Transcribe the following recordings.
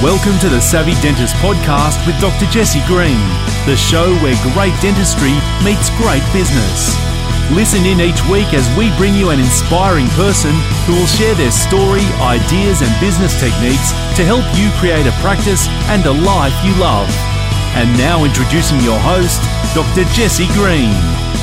Welcome to the Savvy Dentist podcast with Dr. Jesse Green, the show where great dentistry meets great business. Listen in each week as we bring you an inspiring person who will share their story, ideas and business techniques to help you create a practice and a life you love. And now introducing your host, Dr. Jesse Green.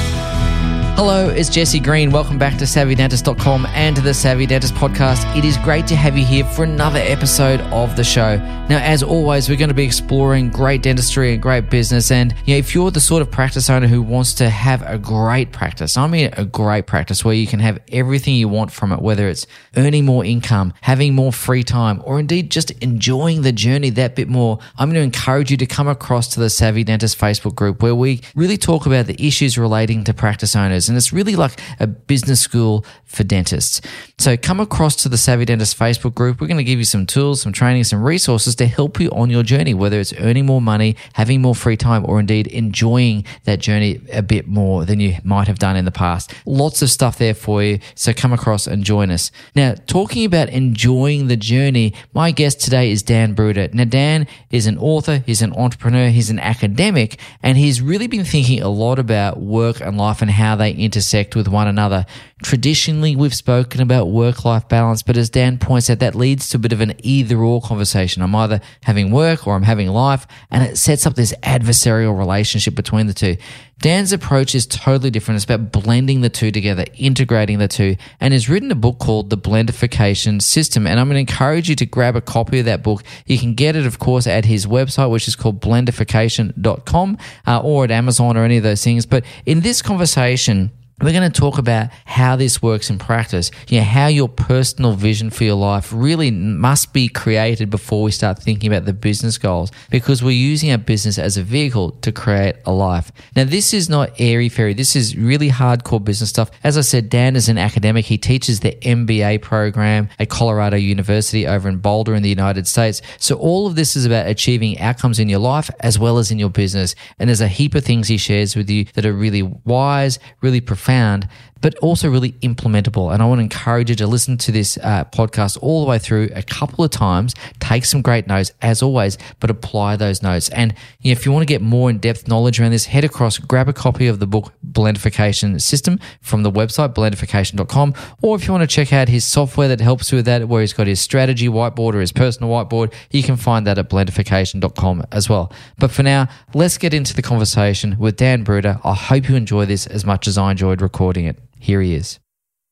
Hello, it's Jesse Green. Welcome back to SavvyDentist.com and to the Savvy Dentist podcast. It is great to have you here for another episode of the show. Now, as always, we're going to be exploring great dentistry and great business. And if you're the sort of practice owner who wants to have a great practice, I mean a great practice where you can have everything you want from it, whether it's earning more income, having more free time, or indeed just enjoying the journey that bit more, I'm going to encourage you to come across to the Savvy Dentist Facebook group where we really talk about the issues relating to practice owners. And it's really like a business school for dentists. So come across to the Savvy Dentist Facebook group. We're going to give you some tools, some training, some resources to help you on your journey, whether it's earning more money, having more free time, or indeed enjoying that journey a bit more than you might have done in the past. Lots of stuff there for you. So come across and join us. Now, talking about enjoying the journey, my guest today is Dan Bruder. Now, Dan is an author, he's an entrepreneur, he's an academic, and he's really been thinking a lot about work and life and how they intersect with one another. Traditionally, we've spoken about work-life balance, but as Dan points out, that leads to a bit of an either-or conversation. I'm either having work or I'm having life, and it sets up this adversarial relationship between the two. Dan's approach is totally different. It's about blending the two together, integrating the two, and has written a book called The Blendification System. And I'm going to encourage you to grab a copy of that book. You can get it, of course, at his website, which is called blendification.com, or at Amazon or any of those things. But in this conversation, we're going to talk about how this works in practice, how your personal vision for your life really must be created before we start thinking about the business goals, because we're using our business as a vehicle to create a life. Now, this is not airy-fairy. This is really hardcore business stuff. As I said, Dan is an academic. He teaches the MBA program at Colorado University over in Boulder in the United States. So all of this is about achieving outcomes in your life as well as in your business. And there's a heap of things he shares with you that are really wise, really profound, but also really implementable. And I want to encourage you to listen to this podcast all the way through a couple of times, take some great notes as always, but apply those notes. And if you want to get more in-depth knowledge around this, head across, grab a copy of the book Blendification System from the website, blendification.com, or if you want to check out his software that helps you with that, where he's got his strategy whiteboard or his personal whiteboard, you can find that at blendification.com as well. But for now, let's get into the conversation with Dan Bruder. I hope you enjoy this as much as I enjoyed recording it. Here he is.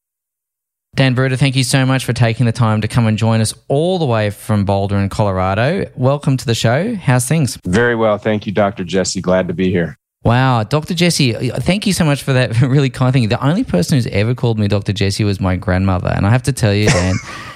Dan Bruder, thank you so much for taking the time to come and join us all the way from Boulder in Colorado. Welcome to the show. How's things? Very well. Thank you, Dr. Jesse. Glad to be here. Wow. Dr. Jesse, thank you so much for that really kind thing. The only person who's ever called me Dr. Jesse was my grandmother. And I have to tell you, Dan,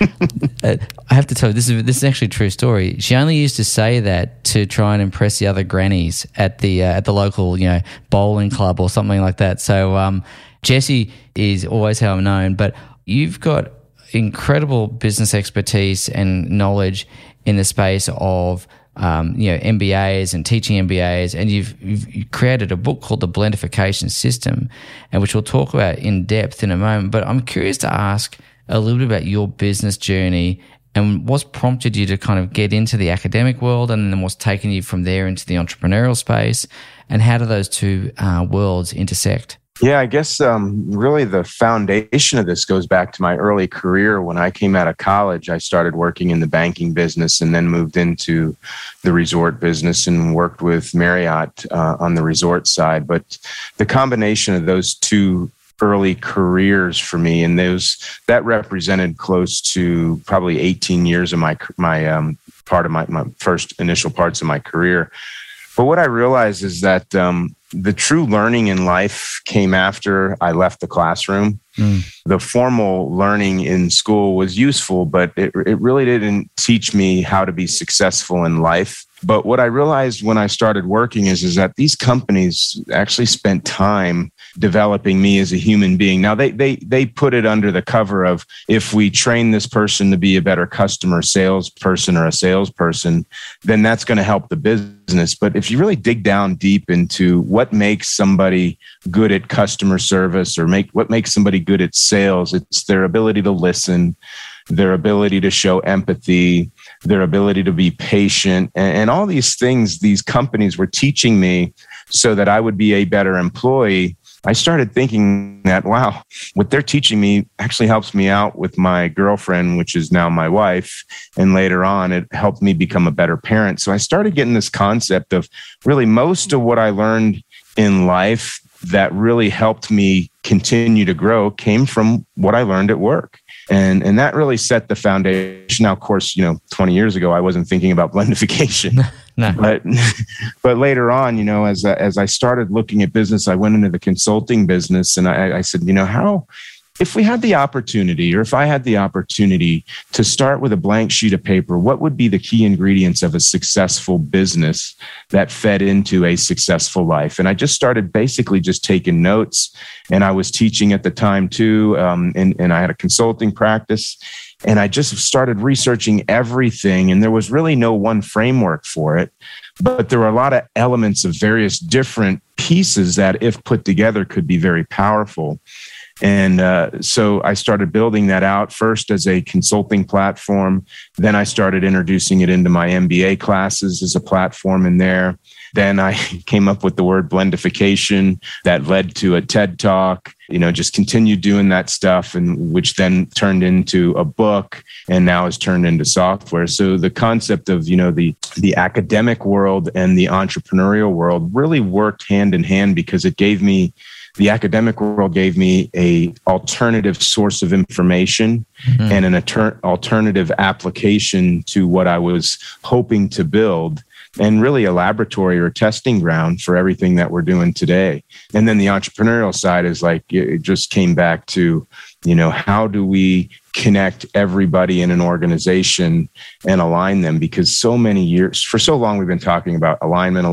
this is actually a true story. She only used to say that to try and impress the other grannies at the local, bowling club or something like that. So, Jesse is always how I'm known, but you've got incredible business expertise and knowledge in the space of MBAs and teaching MBAs, and you've created a book called The Blendification System, and which we'll talk about in depth in a moment. But I'm curious to ask a little bit about your business journey and what's prompted you to kind of get into the academic world, and then what's taken you from there into the entrepreneurial space, and how do those two worlds intersect? Yeah, I guess really the foundation of this goes back to my early career. When I came out of college, I started working in the banking business and then moved into the resort business and worked with Marriott on the resort side. But the combination of those two early careers for me, and that represented close to probably 18 years of my first initial parts of my career. But what I realized is that the true learning in life came after I left the classroom. The formal learning in school was useful, but it really didn't teach me how to be successful in life. But what I realized when I started working is that these companies actually spent time developing me as a human being. Now, they put it under the cover of, if we train this person to be a better customer salesperson or a salesperson, then that's going to help the business. But if you really dig down deep into what makes somebody good at customer service or what makes somebody good at sales, it's their ability to listen, their ability to show empathy, their ability to be patient, and all these things these companies were teaching me so that I would be a better employee. I started thinking that, wow, what they're teaching me actually helps me out with my girlfriend, which is now my wife. And later on, it helped me become a better parent. So I started getting this concept of really most of what I learned in life that really helped me continue to grow came from what I learned at work. And that really set the foundation. Now, of course, 20 years ago, I wasn't thinking about blendification. No. But later on, as I started looking at business, I went into the consulting business, and I said, if we had the opportunity, or if I had the opportunity to start with a blank sheet of paper, what would be the key ingredients of a successful business that fed into a successful life? And I just started basically just taking notes, and I was teaching at the time too, and I had a consulting practice. And I just started researching everything, and there was really no one framework for it. But there were a lot of elements of various different pieces that, if put together, could be very powerful. And so I started building that out first as a consulting platform. Then I started introducing it into my MBA classes as a platform in there. Then I came up with the word blendification that led to a TED Talk, just continued doing that stuff, and which then turned into a book and now has turned into software. So the concept of, the academic world and the entrepreneurial world really worked hand in hand, because the academic world gave me a alternative source of information and an alternative application to what I was hoping to build, and really a laboratory or testing ground for everything that we're doing today. And then the entrepreneurial side is like, it just came back to, how do we connect everybody in an organization and align them? Because for so long, we've been talking about alignment,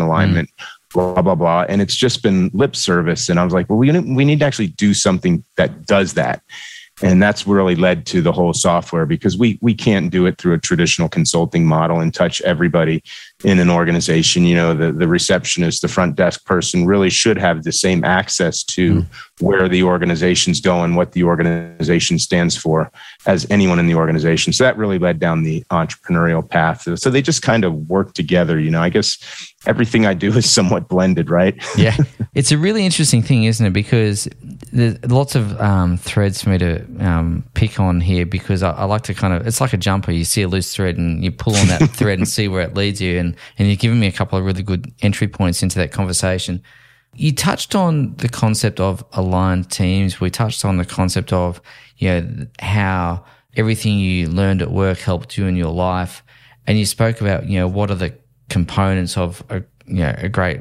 blah, blah, blah. And it's just been lip service. And I was like, well, we need to actually do something that does that. And that's really led to the whole software, because we can't do it through a traditional consulting model and touch everybody in an organization. The receptionist, the front desk person really should have the same access to where the organization's going, what the organization stands for, as anyone in the organization. So that really led down the entrepreneurial path. So they just kind of work together. I guess everything I do is somewhat blended, right? Yeah. It's a really interesting thing, isn't it? Because there's lots of threads for me to pick on here, because I like to it's like a jumper. You see a loose thread and you pull on that thread and see where it leads you. And you've given me a couple of really good entry points into that conversation. You touched on the concept of aligned teams. We touched on the concept of, how everything you learned at work helped you in your life. And you spoke about, what are the components of a great,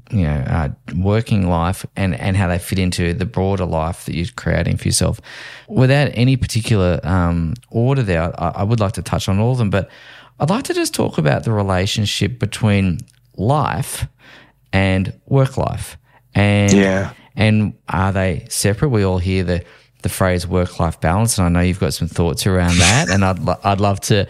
working life and how they fit into the broader life that you're creating for yourself. Without any particular order there, I would like to touch on all of them, but I'd like to just talk about the relationship between life and work life. And are they separate? We all hear the phrase work-life balance, and I know you've got some thoughts around that, and I'd love to,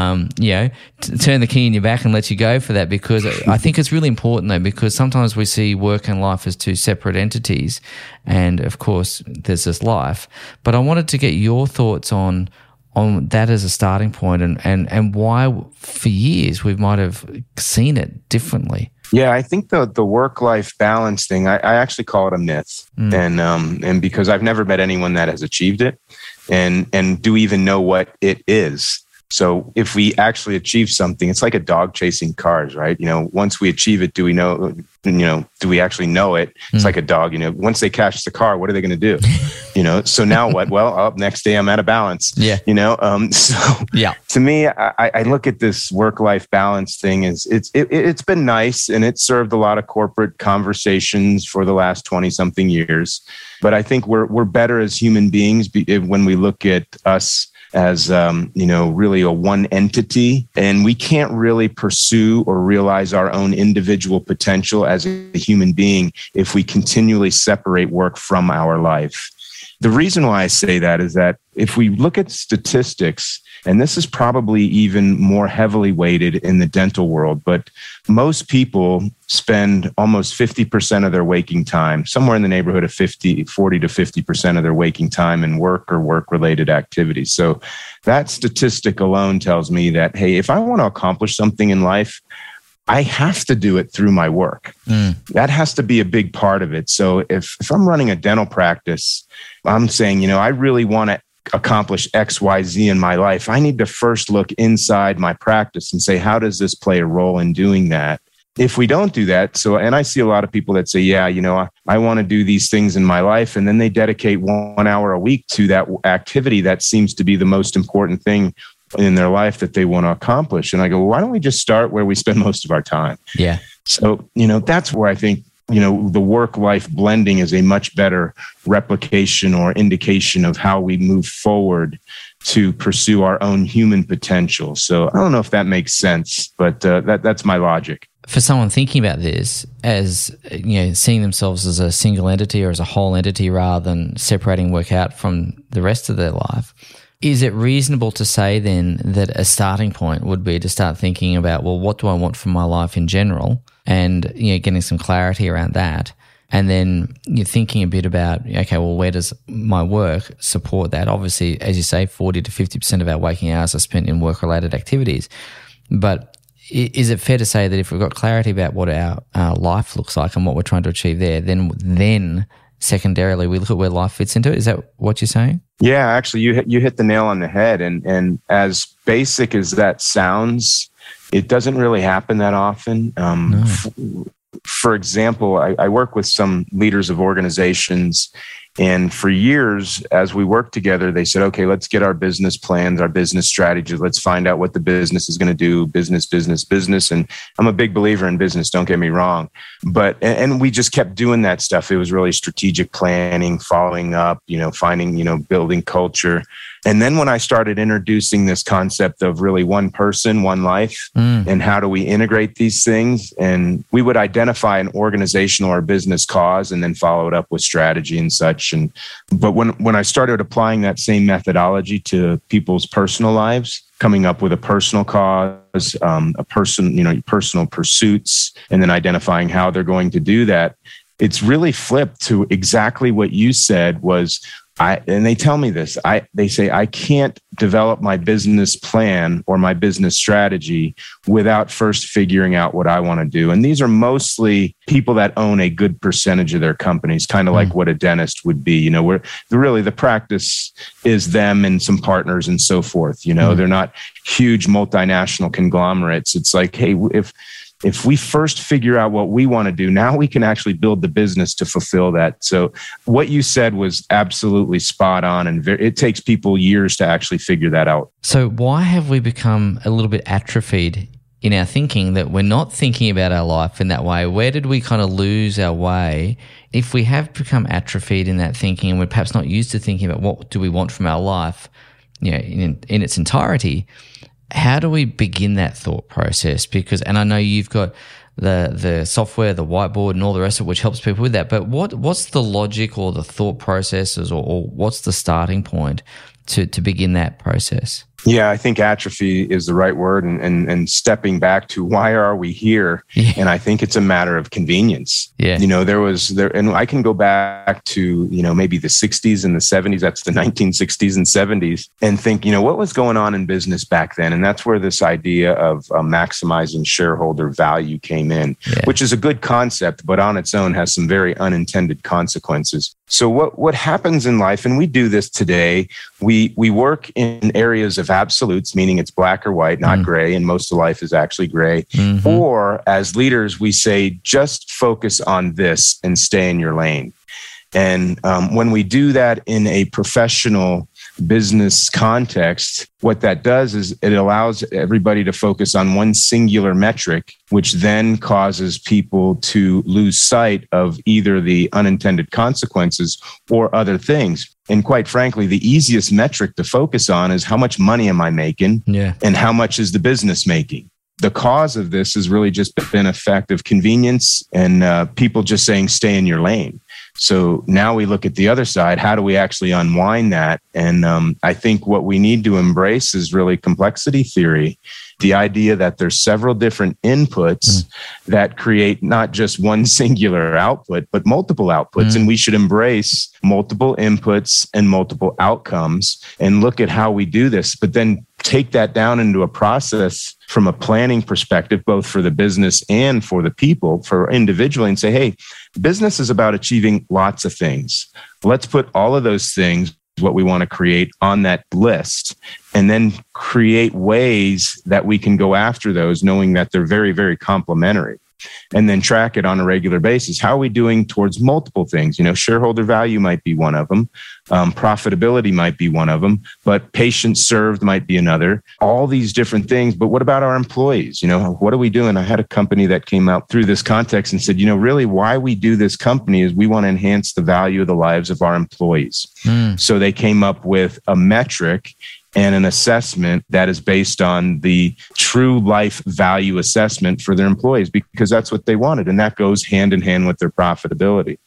turn the key in your back and let you go for that, because I think it's really important, though, because sometimes we see work and life as two separate entities, and of course there's this life. But I wanted to get your thoughts on that as a starting point, and why for years we might have seen it differently. Yeah, I think the work-life balance thing, I actually call it a myth. And because I've never met anyone that has achieved it and do even know what it is. So if we actually achieve something, it's like a dog chasing cars, right? Once we achieve it, do we know, do we actually know it? It's like a dog, once they catch the car, what are they going to do? So now what? Well, next day I'm out of balance. Yeah. To me, I look at this work-life balance thing as it's been nice, and it served a lot of corporate conversations for the last 20 something years. But I think we're better as human beings when we look at us as, really a one entity, and we can't really pursue or realize our own individual potential as a human being if we continually separate work from our life. The reason why I say that is that if we look at statistics, and this is probably even more heavily weighted in the dental world, but most people spend almost 50% of their waking time, somewhere in the neighborhood of 40 to 50% of their waking time in work or work-related activities. So that statistic alone tells me that, hey, if I want to accomplish something in life, I have to do it through my work. That has to be a big part of it. So if I'm running a dental practice, I'm saying, I really want to accomplish X, Y, Z in my life. I need to first look inside my practice and say, how does this play a role in doing that? If we don't do that, and I see a lot of people that say, I want to do these things in my life. And then they dedicate 1 hour a week to that activity that seems to be the most important thing in their life that they want to accomplish. And I go, well, why don't we just start where we spend most of our time? Yeah. So, that's where I think, the work-life blending is a much better replication or indication of how we move forward to pursue our own human potential. So I don't know if that makes sense, but that's my logic. For someone thinking about this as, seeing themselves as a single entity or as a whole entity rather than separating work out from the rest of their life, is it reasonable to say then that a starting point would be to start thinking about, well, what do I want from my life in general? And, getting some clarity around that. And then you're thinking a bit about, okay, well, where does my work support that? Obviously, as you say, 40 to 50% of our waking hours are spent in work-related activities. But is it fair to say that if we've got clarity about what our life looks like and what we're trying to achieve there, then secondarily we look at where life fits into it? Is that what you're saying? Yeah, actually, you hit the nail on the head. And as basic as that sounds, it doesn't really happen that often. No. For example, I work with some leaders of organizations, and for years, as we worked together, they said, okay, let's get our business plans, our business strategy. Let's find out what the business is going to do, business. And I'm a big believer in business, don't get me wrong. And we just kept doing that stuff. It was really strategic planning, following up, finding, building culture. And then when I started introducing this concept of really one person, one life, and how do we integrate these things? And we would identify an organizational or business cause and then follow it up with strategy and such. But when I started applying that same methodology to people's personal lives, coming up with a personal cause, personal pursuits, and then identifying how they're going to do that, it's really flipped to exactly what you said was, and they tell me this, they say, I can't develop my business plan or my business strategy without first figuring out what I want to do. And these are mostly people that own a good percentage of their companies, kind of like what a dentist would be, where really the practice is them and some partners and so forth. They're not huge multinational conglomerates. It's like, hey, if we first figure out what we want to do, now we can actually build the business to fulfill that. So what you said was absolutely spot on. And it takes people years to actually figure that out. So why have we become a little bit atrophied in our thinking that we're not thinking about our life in that way? Where did we kind of lose our way? If we have become atrophied in that thinking and we're perhaps not used to thinking about what do we want from our life, in its entirety, how do we begin that thought process? And I know you've got the software, the whiteboard, and all the rest of it, which helps people with that. But what's the logic or the thought processes, or what's the starting point to begin that process? Yeah, I think atrophy is the right word, and stepping back to why are we here? Yeah. And I think it's a matter of convenience. Yeah. And I can go back to, maybe the 60s and the 70s, that's the 1960s and 70s, and think, what was going on in business back then? And that's where this idea of maximizing shareholder value came in, which is a good concept, but on its own has some very unintended consequences. So what happens in life, and we do this today, we work in areas of absolutes, meaning it's black or white, not gray, and most of life is actually gray. Mm-hmm. Or as leaders, we say, just focus on this and stay in your lane. And when we do that in a professional business context, what that does is it allows everybody to focus on one singular metric, which then causes people to lose sight of either the unintended consequences or other things. And quite frankly, the easiest metric to focus on is how much money am I making and how much is the business making? The cause of this has really just been an effect of convenience and people just saying, stay in your lane. So now we look at the other side. How do we actually unwind that? And I think what we need to embrace is really complexity theory. The idea that there's several different inputs that create not just one singular output, but multiple outputs. And we should embrace multiple inputs and multiple outcomes and look at how we do this, but then take that down into a process from a planning perspective, both for the business and for the people, for individually, and say, hey, business is about achieving lots of things. Let's put all of those things, what we want to create, on that list, and then create ways that we can go after those, knowing that they're very, very complementary, and then track it on a regular basis. How are we doing towards multiple things? Shareholder value might be one of them. Profitability might be one of them, but patients served might be another. All these different things. But what about our employees? What are we doing? I had a company that came out through this context and said, really why we do this company is we want to enhance the value of the lives of our employees. So they came up with a metric and an assessment that is based on the true life value assessment for their employees, because that's what they wanted. And that goes hand in hand with their profitability.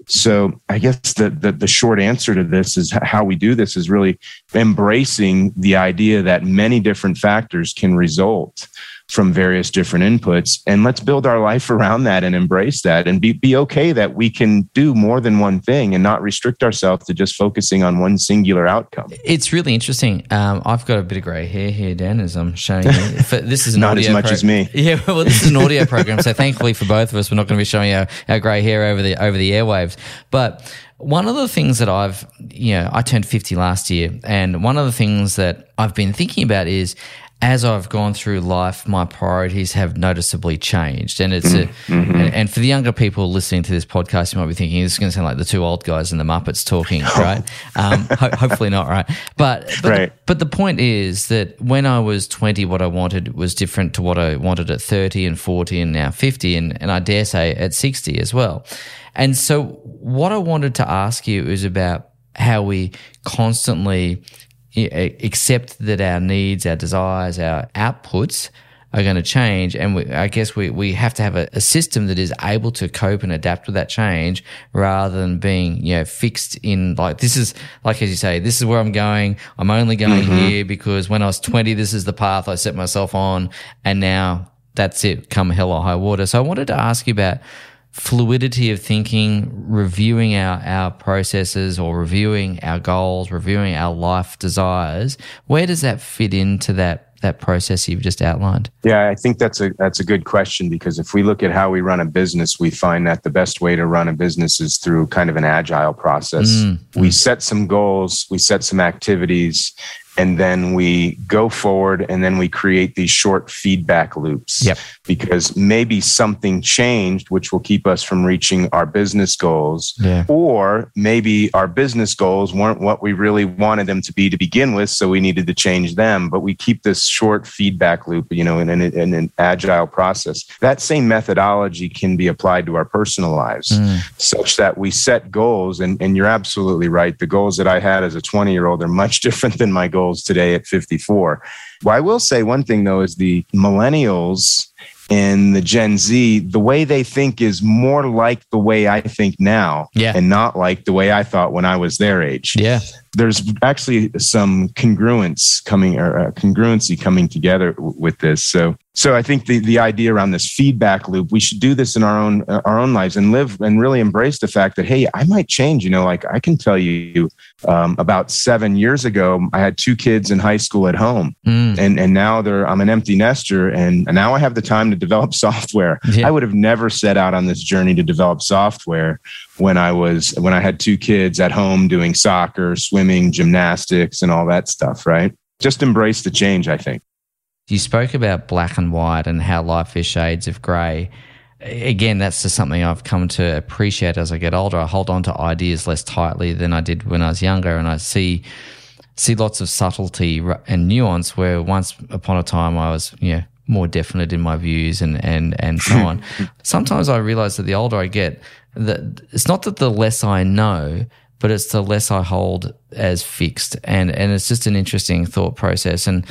So I guess the short answer to this is how we do this is really embracing the idea that many different factors can result from various different inputs. And let's build our life around that and embrace that and be okay that we can do more than one thing and not restrict ourselves to just focusing on one singular outcome. It's really interesting. I've got a bit of grey hair here, Dan, as I'm showing you. This is an not as much as me. Yeah, well, this is an audio program, so thankfully for both of us, we're not going to be showing our grey hair over the airwaves. But one of the things that I turned 50 last year, and one of the things that I've been thinking about is, as I've gone through life, my priorities have noticeably changed. And it's and for the younger people listening to this podcast, you might be thinking, this is going to sound like the two old guys in the Muppets talking, right? Hopefully not, right? But the point is that when I was 20, what I wanted was different to what I wanted at 30 and 40 and now 50 and I dare say at 60 as well. And so what I wanted to ask you is about how we constantly accept that our needs, our desires, our outputs are going to change. And I guess we have to have a system that is able to cope and adapt with that change rather than being, fixed in this is, like as you say, this is where I'm going. I'm only going here because when I was 20, this is the path I set myself on. And now that's it, come hell or high water. So I wanted to ask you about fluidity of thinking, reviewing our processes or reviewing our goals, reviewing our life desires. Where does that fit into that process you've just outlined? Yeah, I think that's a good question, because if we look at how we run a business, we find that the best way to run a business is through kind of an agile process. We set some goals, we set some activities, and then we go forward and then we create these short feedback loops. Yep. Because maybe something changed, which will keep us from reaching our business goals. Yeah. Or maybe our business goals weren't what we really wanted them to be to begin with, so we needed to change them. But we keep this short feedback loop, in an agile process. That same methodology can be applied to our personal lives, such that we set goals. And you're absolutely right. The goals that I had as a 20-year-old are much different than my goals today at 54. Well, I will say one thing, though, is the millennials and the Gen Z, the way they think is more like the way I think now, and not like the way I thought when I was their age. Yeah. There's actually some congruency coming together with this. So I think the idea around this feedback loop, we should do this in our own lives and live and really embrace the fact that, hey, I might change. I can tell you about 7 years ago, I had 2 kids in high school at home, and now I'm an empty nester, and now I have the time to develop software. Yeah. I would have never set out on this journey to develop software when I had 2 kids at home doing soccer, swimming, gymnastics, and all that stuff, right? Just embrace the change, I think. You spoke about black and white and how life is shades of grey. Again, that's just something I've come to appreciate as I get older. I hold on to ideas less tightly than I did when I was younger, and I see lots of subtlety and nuance where once upon a time I was, more definite in my views and so on. Sometimes I realize that the older I get, that it's not that the less I know, but it's the less I hold as fixed. And it's just an interesting thought process. And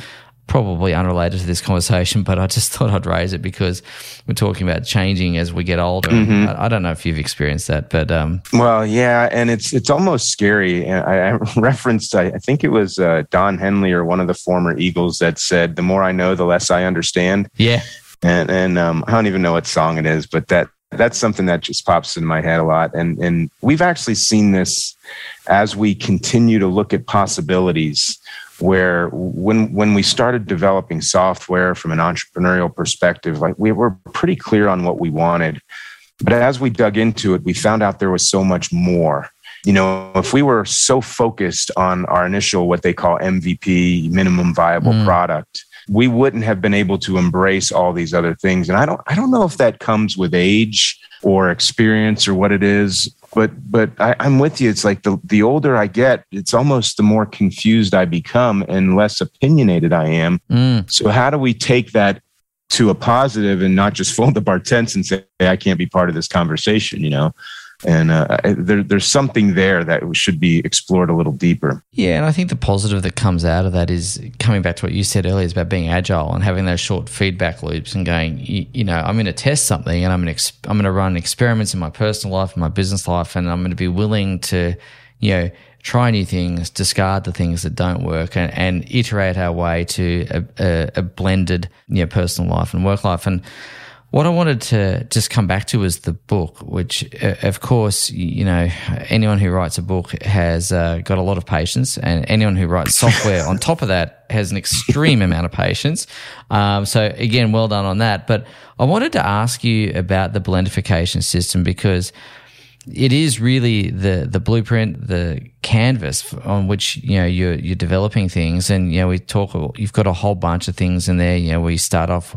probably unrelated to this conversation, but I just thought I'd raise it because we're talking about changing as we get older. Mm-hmm. I don't know if you've experienced that, but well, yeah, and it's almost scary. I referenced, I think it was Don Henley or one of the former Eagles that said, "The more I know, the less I understand." Yeah, and I don't even know what song it is, but that's something that just pops in my head a lot. And we've actually seen this as we continue to look at possibilities, where when we started developing software from an entrepreneurial perspective, like we were pretty clear on what we wanted. But as we dug into it, we found out there was so much more. You know, if we were so focused on our initial, what they call MVP, minimum viable product, we wouldn't have been able to embrace all these other things. And I don't know if that comes with age or experience or what it is, but I'm with you. It's like the older I get, it's almost the more confused I become and less opinionated I am. So how do we take that to a positive and not just fold up our tents and say, hey, I can't be part of this conversation, you know? And there's something there that should be explored a little deeper. Yeah, and I think the positive that comes out of that is coming back to what you said earlier, is about being agile and having those short feedback loops and going, you know, I'm going to test something and I'm going to run experiments in my personal life and my business life, and I'm going to be willing to, you know, try new things, discard the things that don't work, and iterate our way to a blended, you know, personal life and work life. And what I wanted to just come back to is the book, which, of course, you know, anyone who writes a book has got a lot of patience, and anyone who writes software on top of that has an extreme amount of patience. So, again, well done on that. But I wanted to ask you about the blendification system, because it is really the blueprint, the canvas on which, you know, you're developing things. And, you know, you've got a whole bunch of things in there. You know, we start off,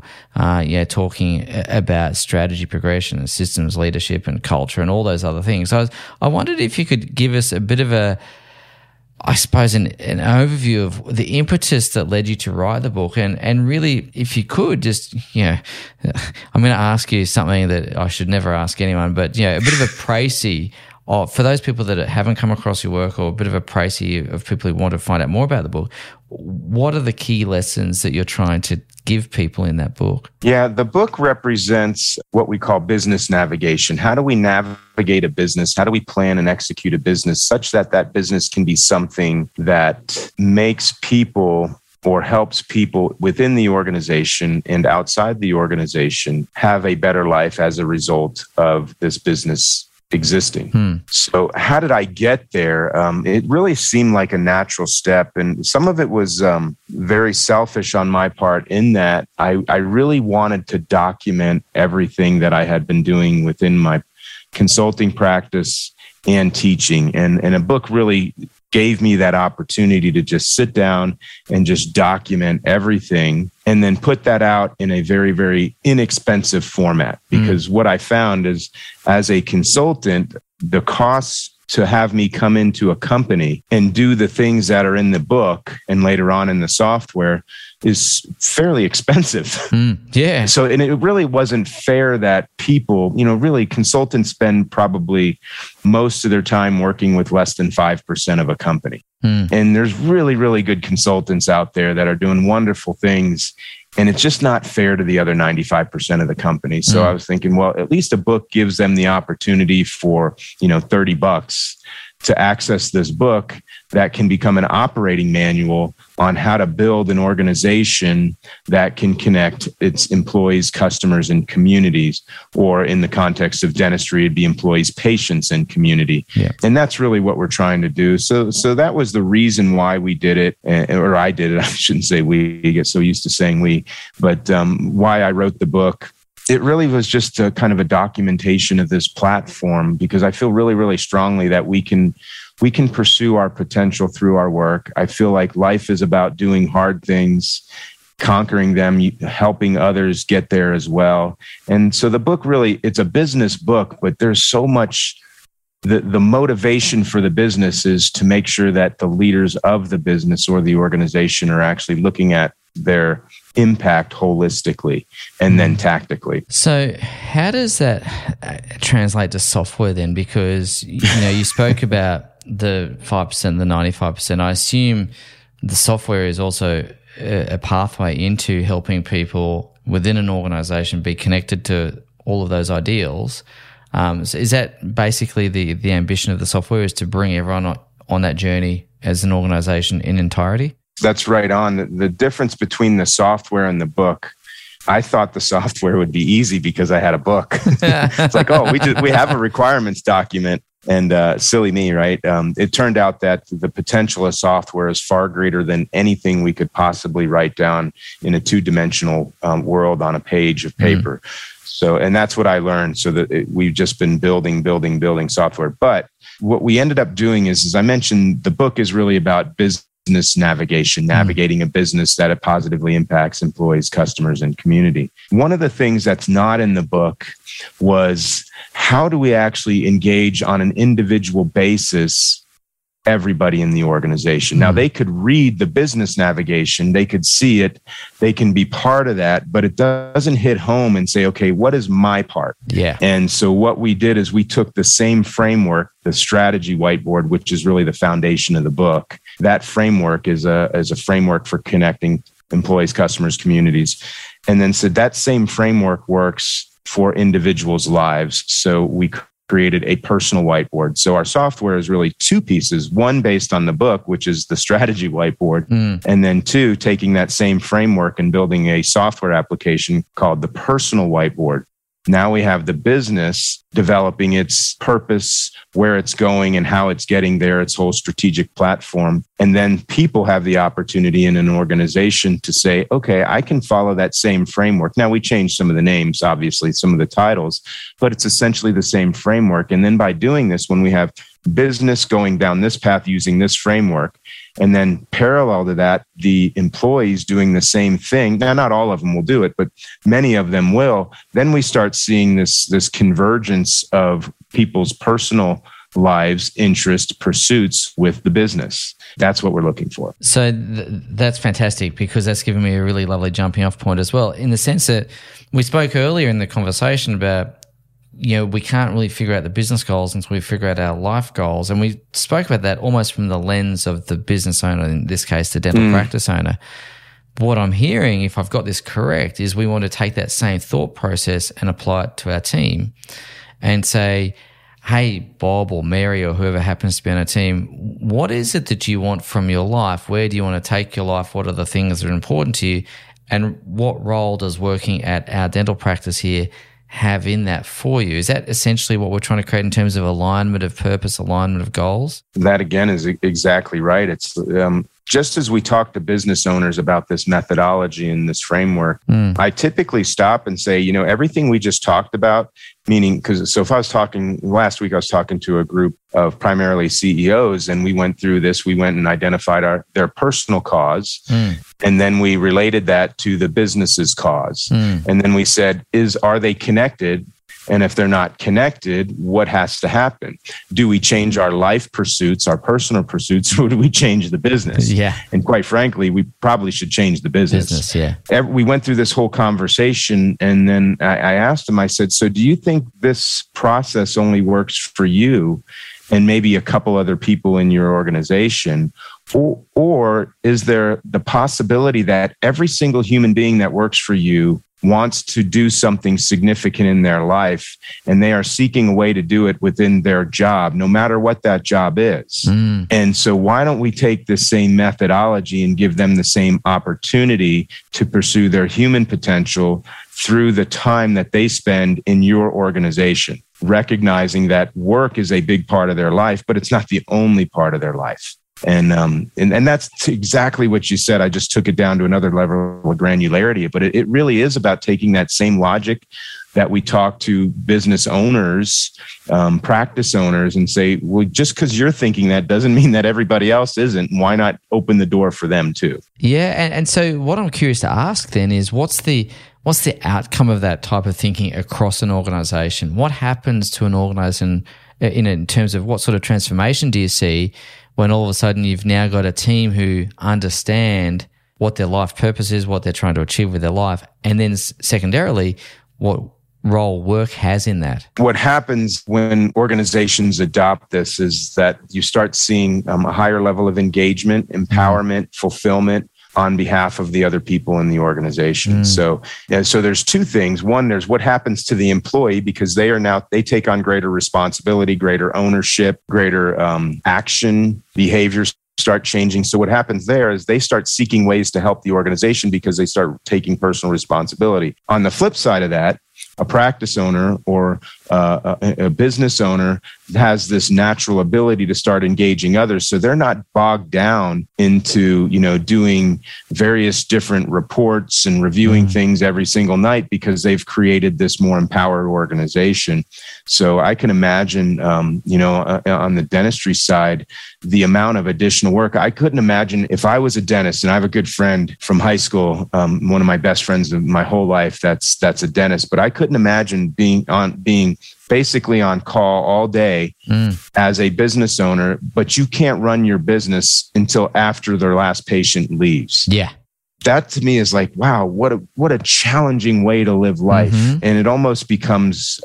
talking about strategy, progression, and systems, leadership, and culture, and all those other things. So I wondered if you could give us a bit of an overview of the impetus that led you to write the book, and really, if you could, just, you know, I'm going to ask you something that I should never ask anyone, but, you know, a bit of a précis for those people that haven't come across your work, or a bit of a précis of people who want to find out more about the book. What are the key lessons that you're trying to give people in that book? Yeah, the book represents what we call business navigation. How do we navigate a business? How do we plan and execute a business such that that business can be something that makes people or helps people within the organization and outside the organization have a better life as a result of this business existing. So how did I get there? It really seemed like a natural step. And some of it was very selfish on my part, in that I really wanted to document everything that I had been doing within my consulting practice and teaching. And a book really gave me that opportunity to just sit down and just document everything, and then put that out in a very, very inexpensive format. Because what I found is, as a consultant, the costs to have me come into a company and do the things that are in the book and later on in the software is fairly expensive. Yeah. So, and it really wasn't fair that people, you know, really consultants spend probably most of their time working with less than 5% of a company. And there's really, really good consultants out there that are doing wonderful things. And it's just not fair to the other 95% of the company. So I was thinking, well, at least a book gives them the opportunity for, you know, $30 to access this book that can become an operating manual on how to build an organization that can connect its employees, customers, and communities, or in the context of dentistry, it'd be employees, patients, and community. Yeah. And that's really what we're trying to do. So that was the reason why we did it, or I did it. I shouldn't say we, get so used to saying we, but why I wrote the book. It really was just a kind of a documentation of this platform, because I feel really, really strongly that we can pursue our potential through our work. I feel like life is about doing hard things, conquering them, helping others get there as well. And so the book really, it's a business book, but there's so much, the motivation for the business is to make sure that the leaders of the business or the organization are actually looking at their impact holistically and then tactically. So how does that translate to software then? Because, you know, you spoke about the 5%, the 95%. I assume the software is also a pathway into helping people within an organization be connected to all of those ideals. So is that basically the ambition of the software, is to bring everyone on that journey as an organization in entirety? That's right on. The difference between the software and the book, I thought the software would be easy because I had a book. It's like, oh, we have a requirements document, and silly me, right? It turned out that the potential of software is far greater than anything we could possibly write down in a two-dimensional world on a page of paper. So, and that's what I learned. So that we've just been building software. But what we ended up doing is, as I mentioned, the book is really about business navigation, navigating a business that it positively impacts employees, customers, and community. One of the things that's not in the book was, how do we actually engage on an individual basis everybody in the organization? Now, they could read the business navigation, they could see it, they can be part of that, but it doesn't hit home and say, okay, what is my part? Yeah. And so what we did is we took the same framework, the strategy whiteboard, which is really the foundation of the book. That framework is a framework for connecting employees, customers, communities, and then said that same framework works for individuals' lives. So we created a personal whiteboard. So our software is really two pieces, one based on the book, which is the strategy whiteboard, and then two, taking that same framework and building a software application called the personal whiteboard. Now we have the business developing its purpose, where it's going and how it's getting there, its whole strategic platform. And then people have the opportunity in an organization to say, okay, I can follow that same framework. Now we changed some of the names, obviously, some of the titles, but it's essentially the same framework. And then by doing this, when we have business going down this path using this framework, and then parallel to that, the employees doing the same thing. Now, not all of them will do it, but many of them will. Then we start seeing this convergence of people's personal lives, interests, pursuits with the business. That's what we're looking for. So that's fantastic, because that's given me a really lovely jumping off point as well, in the sense that we spoke earlier in the conversation about, we can't really figure out the business goals until we figure out our life goals. And we spoke about that almost from the lens of the business owner, in this case, the dental practice owner. What I'm hearing, if I've got this correct, is we want to take that same thought process and apply it to our team and say, hey, Bob or Mary or whoever happens to be on a team, what is it that you want from your life? Where do you want to take your life? What are the things that are important to you? And what role does working at our dental practice here have in that for you? Is that essentially what we're trying to create in terms of alignment of purpose, alignment of goals? That, again, is exactly right. It's just as we talk to business owners about this methodology and this framework, I typically stop and say, everything we just talked about, meaning, so if I was talking last week, I was talking to a group of primarily CEOs, and we went through this. We went and identified their personal cause, and then we related that to the business's cause. And then we said, are they connected? And if they're not connected, what has to happen? Do we change our life pursuits, our personal pursuits, or do we change the business? Yeah. And quite frankly, we probably should change the business. We went through this whole conversation, and then I asked him, I said, so do you think this process only works for you and maybe a couple other people in your organization? Or is there the possibility that every single human being that works for you wants to do something significant in their life, and they are seeking a way to do it within their job, no matter what that job is? And so why don't we take the same methodology and give them the same opportunity to pursue their human potential through the time that they spend in your organization, recognizing that work is a big part of their life, but it's not the only part of their life. And that's exactly what you said. I just took it down to another level of granularity, but it really is about taking that same logic that we talk to business owners, practice owners, and say, well, just because you're thinking that doesn't mean that everybody else isn't. Why not open the door for them too? Yeah. And so what I'm curious to ask then is, what's the outcome of that type of thinking across an organization? What happens to an organization in terms of what sort of transformation do you see when all of a sudden you've now got a team who understand what their life purpose is, what they're trying to achieve with their life, and then secondarily, what role work has in that? What happens when organizations adopt this is that you start seeing a higher level of engagement, empowerment, fulfillment, on behalf of the other people in the organization. So there's two things. One, there's what happens to the employee, because they take on greater responsibility, greater ownership, greater action, behaviors start changing. So what happens there is they start seeking ways to help the organization because they start taking personal responsibility. On the flip side of that, a practice owner or a business owner has this natural ability to start engaging others. So they're not bogged down into, doing various different reports and reviewing things every single night, because they've created this more empowered organization. So I can imagine, on the dentistry side, the amount of additional work. I couldn't imagine if I was a dentist, and I have a good friend from high school, one of my best friends of my whole life, that's a dentist, but I couldn't imagine being basically on call all day as a business owner, but you can't run your business until after their last patient leaves. Yeah. That to me is like, wow, what a challenging way to live life. And it almost becomes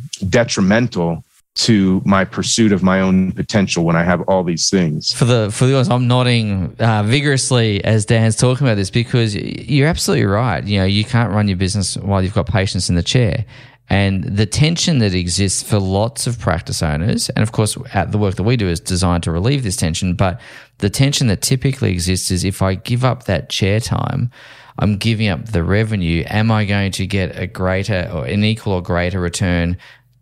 detrimental to my pursuit of my own potential when I have all these things. For the audience, I'm nodding vigorously as Dan's talking about this, because you're absolutely right. You can't run your business while you've got patients in the chair. And the tension that exists for lots of practice owners, and of course, the work that we do is designed to relieve this tension, but the tension that typically exists is, if I give up that chair time, I'm giving up the revenue. Am I going to get a greater or an equal or greater return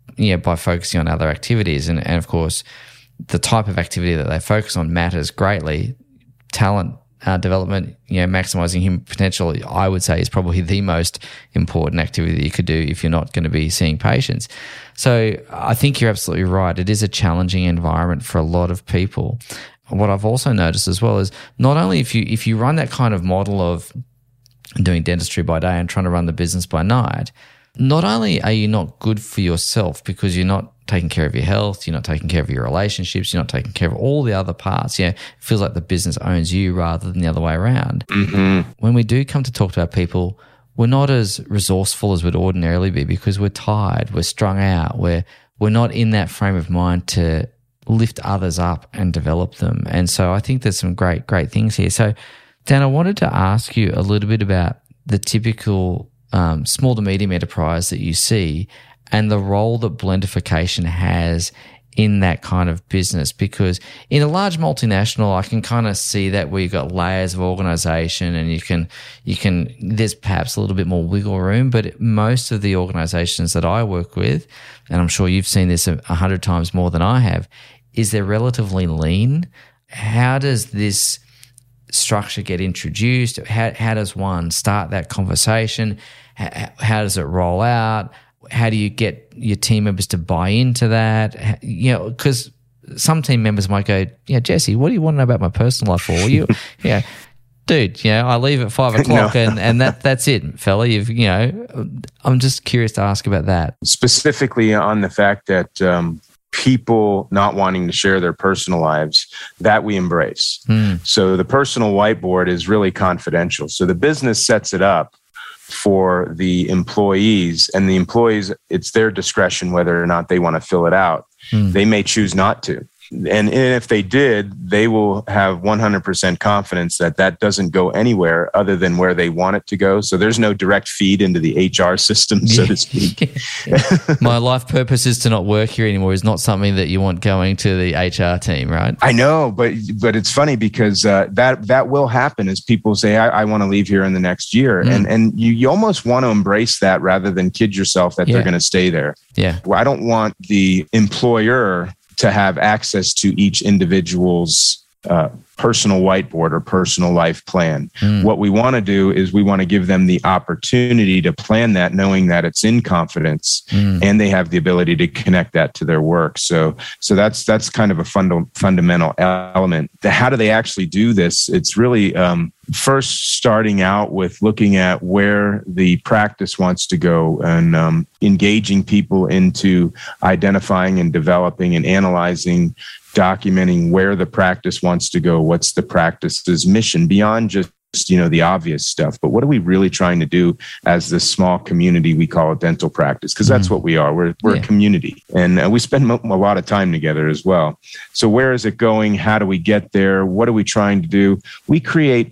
by focusing on other activities? And of course, the type of activity that they focus on matters greatly. Talent development, maximizing human potential, I would say, is probably the most important activity that you could do if you're not going to be seeing patients. So I think you're absolutely right. It is a challenging environment for a lot of people. What I've also noticed as well is, not only if you run that kind of model of doing dentistry by day and trying to run the business by night, not only are you not good for yourself because you're not taking care of your health, you're not taking care of your relationships, you're not taking care of all the other parts. It feels like the business owns you rather than the other way around. When we do come to talk to our people, we're not as resourceful as we'd ordinarily be, because we're tired, we're strung out, we're not in that frame of mind to lift others up and develop them. And so I think there's some great things here. So Dan, I wanted to ask you a little bit about the typical small to medium enterprise that you see, and the role that blendification has in that kind of business. Because in a large multinational, I can kind of see that where you've got layers of organization, and you can there's perhaps a little bit more wiggle room. But most of the organizations that I work with, and I'm sure you've seen this 100 times more than I have, is they're relatively lean. How does this structure get introduced? How does one start that conversation? How does it roll out? How do you get your team members to buy into that? Because some team members might go, Jesse, what do you want to know about my personal life for? Dude, I leave at 5 o'clock and that's it, fella. I'm just curious to ask about that. Specifically on the fact that people not wanting to share their personal lives, that we embrace. So the personal whiteboard is really confidential. So the business sets it up for the employees, and the employees, it's their discretion whether or not they want to fill it out. They may choose not to. And if they did, they will have 100% confidence that doesn't go anywhere other than where they want it to go. So there's no direct feed into the HR system, so to speak. My life purpose is to not work here anymore is not something that you want going to the HR team, right? I know, but it's funny because that will happen as people say, I want to leave here in the next year. And you almost want to embrace that rather than kid yourself that they're going to stay there. I don't want the employer to have access to each individual's personal whiteboard or personal life plan. What we want to do is we want to give them the opportunity to plan that, knowing that it's in confidence and they have the ability to connect that to their work. So that's kind of a fundamental element. How do they actually do this? It's really first starting out with looking at where the practice wants to go and engaging people into identifying and developing and analyzing, documenting where the practice wants to go, what's the practice's mission beyond just the obvious stuff, but what are we really trying to do as this small community we call a dental practice? Because that's what we are. We're a community, and we spend a lot of time together as well. So where is it going? How do we get there? What are we trying to do? We create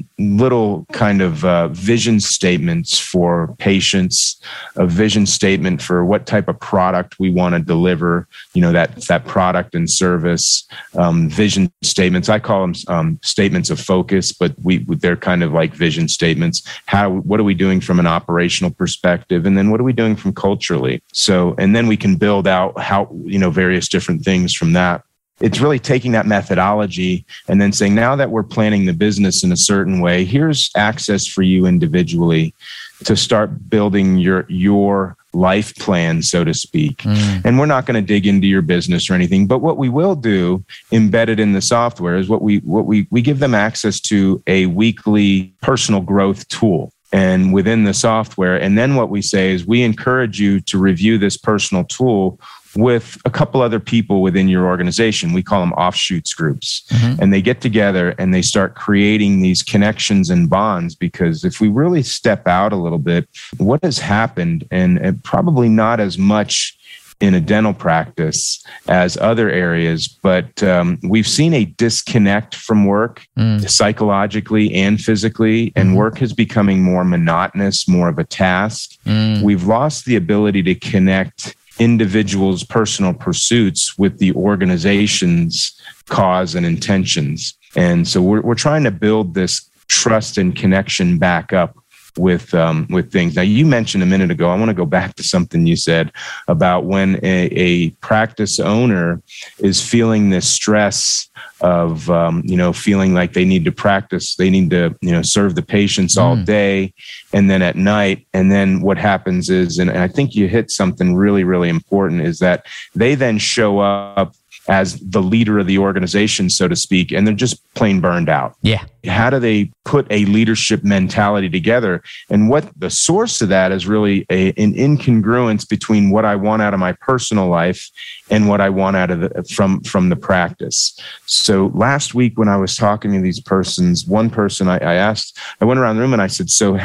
little kind of vision statements for patients, a vision statement for what type of product we want to deliver, that product and service, vision statements. I call them statements of focus, but they're kind of like vision statements. What are we doing from an operational perspective? And then what are we doing from culturally? So, and then we can build out various different things from that. It's really taking that methodology and then saying, now that we're planning the business in a certain way, here's access for you individually to start building your life plan, so to speak. And we're not going to dig into your business or anything, but what we will do embedded in the software is we give them access to a weekly personal growth tool. And within the software, and then what we say is we encourage you to review this personal tool with a couple other people within your organization. We call them offshoots groups. And they get together and they start creating these connections and bonds, because if we really step out a little bit, what has happened, and probably not as much in a dental practice as other areas, but we've seen a disconnect from work psychologically and physically, and work is becoming more monotonous, more of a task. We've lost the ability to connect individuals' personal pursuits with the organization's cause and intentions. And so we're trying to build this trust and connection back up with things. Now, you mentioned a minute ago, I want to go back to something you said about when a practice owner is feeling this stress of, feeling like they need to practice, they need to, serve the patients all day and then at night. And then what happens is, and I think you hit something really, really important, is that they then show up as the leader of the organization, so to speak, and they're just plain burned out. Yeah. How do they put a leadership mentality together? And what the source of that is really an incongruence between what I want out of my personal life and what I want out of from the practice. So last week when I was talking to these persons, one person I went around the room and I said, so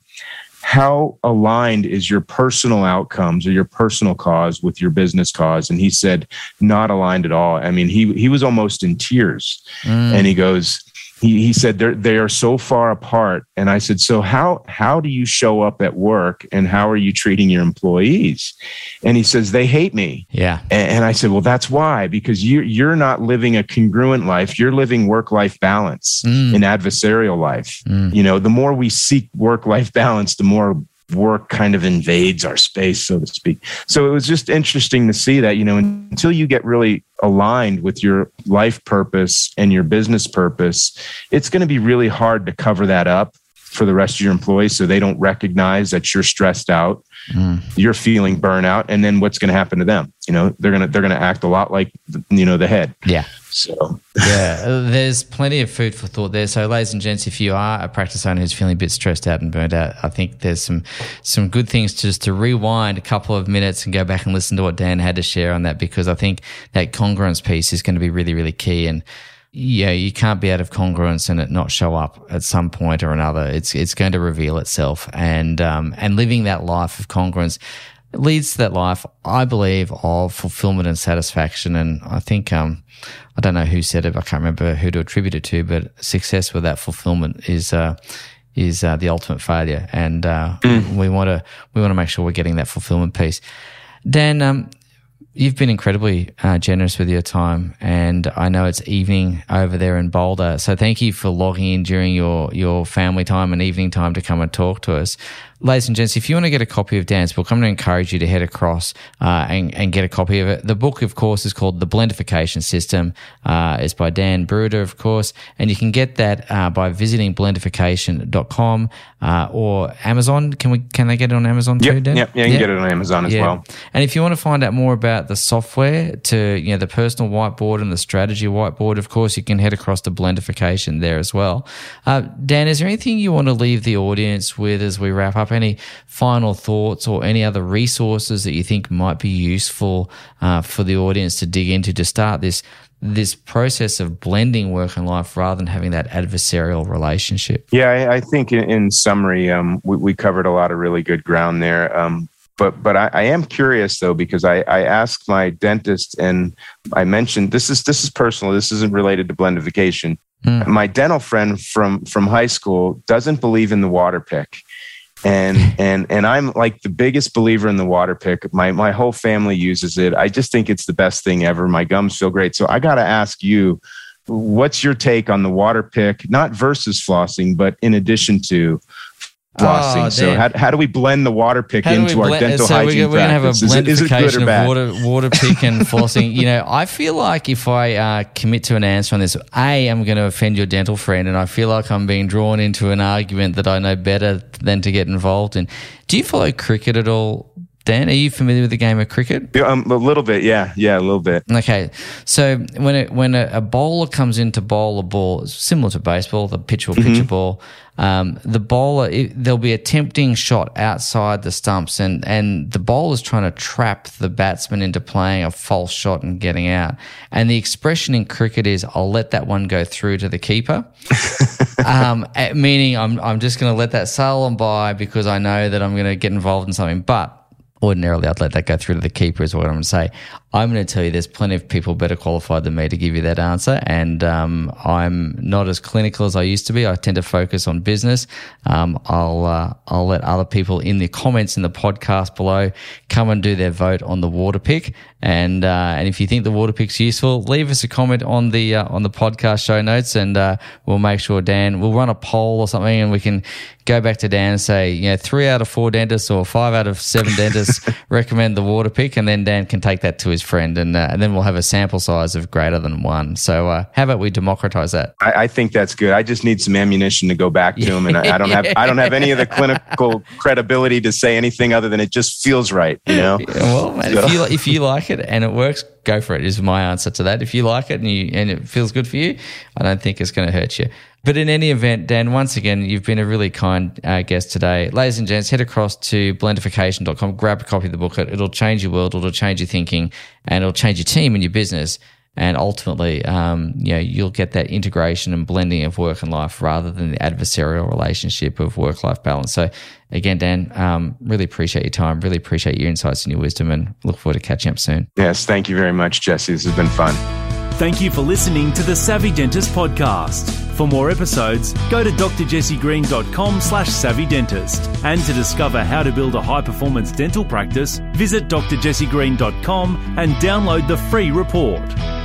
how aligned is your personal outcomes or your personal cause with your business cause? And he said, not aligned at all. I mean, he was almost in tears. And he goes, he said, they are so far apart. And I said, so how do you show up at work and how are you treating your employees? And he says, they hate me. Yeah. And I said, well, that's why, because you're not living a congruent life. You're living work-life balance, an adversarial life. The more we seek work-life balance, the more work kind of invades our space, so to speak. So it was just interesting to see that, until you get really aligned with your life purpose and your business purpose, it's going to be really hard to cover that up for the rest of your employees so they don't recognize that you're stressed out, you're feeling burnout, and then what's going to happen to them? They're going to act a lot like the head. Yeah. So there's plenty of food for thought there. So, ladies and gents, if you are a practice owner who's feeling a bit stressed out and burnt out, I think there's some good things to rewind a couple of minutes and go back and listen to what Dan had to share on that, because I think that congruence piece is going to be really, really key. And you can't be out of congruence and it not show up at some point or another. It's going to reveal itself, and living that life of congruence leads to that life, I believe, of fulfillment and satisfaction. And I think, I don't know who said it, I can't remember who to attribute it to, but success without fulfillment is the ultimate failure. And we want to make sure we're getting that fulfillment piece. Dan, you've been incredibly generous with your time, and I know it's evening over there in Boulder. So thank you for logging in during your family time and evening time to come and talk to us. Ladies and gents, if you want to get a copy of Dan's book, I'm going to encourage you to head across and get a copy of it. The book, of course, is called The Blendification System. It's by Dan Bruder, of course, and you can get that by visiting blendification.com or Amazon. Can they get it on Amazon too, Dan? Yeah, you can get it on Amazon as well. And if you want to find out more about out the software to, the personal whiteboard and the strategy whiteboard, of course, you can head across to Blendification there as well. Dan, is there anything you want to leave the audience with as we wrap up? Any final thoughts or any other resources that you think might be useful for the audience to dig into to start this process of blending work and life rather than having that adversarial relationship? Yeah, I think in summary, we covered a lot of really good ground there. But I am curious though, because I asked my dentist, and I mentioned this is personal. This isn't related to blendification. My dental friend from high school doesn't believe in the water pick. And I'm like the biggest believer in the water pick. My whole family uses it. I just think it's the best thing ever. My gums feel great. So I got to ask you, what's your take on the water pick, not versus flossing, but in addition to flossing? So how do we blend the water pick into our dental hygiene we're practice? We're going to have a blendification of water pick and flossing. I feel like if I commit to an answer on this, I'm going to offend your dental friend, and I feel like I'm being drawn into an argument that I know better than to get involved in. Do you follow cricket at all, Dan? Are you familiar with the game of cricket? Yeah, a little bit, yeah, a little bit. Okay, so when a bowler comes in to bowl a ball, similar to baseball, the pitcher will pitch a ball. The bowler, there'll be a tempting shot outside the stumps, and the bowler's trying to trap the batsman into playing a false shot and getting out. And the expression in cricket is, "I'll let that one go through to the keeper," meaning I'm just going to let that sail on by because I know that I'm going to get involved in something, but ordinarily, I'd let that go through to the keeper is what I'm going to say. I'm going to tell you there's plenty of people better qualified than me to give you that answer, and I'm not as clinical as I used to be. I tend to focus on business. I'll let other people in the comments in the podcast below come and do their vote on the water pick, and if you think the water pick's useful, leave us a comment on the podcast show notes, and we'll make sure we'll run a poll or something, and we can go back to Dan and say, 3 out of 4 dentists or 5 out of 7 dentists recommend the water pick, and then Dan can take that to his friend, and then we'll have a sample size of greater than 1. So how about we democratize that? I think that's good. I just need some ammunition to go back to him, and I don't have any of the clinical credibility to say anything other than it just feels right. Yeah, well, man, so. if you like it and it works, go for it. Is my answer to that. If you like it and it feels good for you, I don't think it's going to hurt you. But in any event, Dan, once again, you've been a really kind guest today. Ladies and gents, head across to blendification.com, grab a copy of the book. It'll change your world, it'll change your thinking, and it'll change your team and your business. And ultimately, you'll get that integration and blending of work and life rather than the adversarial relationship of work-life balance. So again, Dan, really appreciate your time, really appreciate your insights and your wisdom, and look forward to catching up soon. Yes, thank you very much, Jesse. This has been fun. Thank you for listening to the Savvy Dentist podcast. For more episodes, go to drjessegreen.com/savvydentist. And to discover how to build a high-performance dental practice, visit drjessegreen.com and download the free report.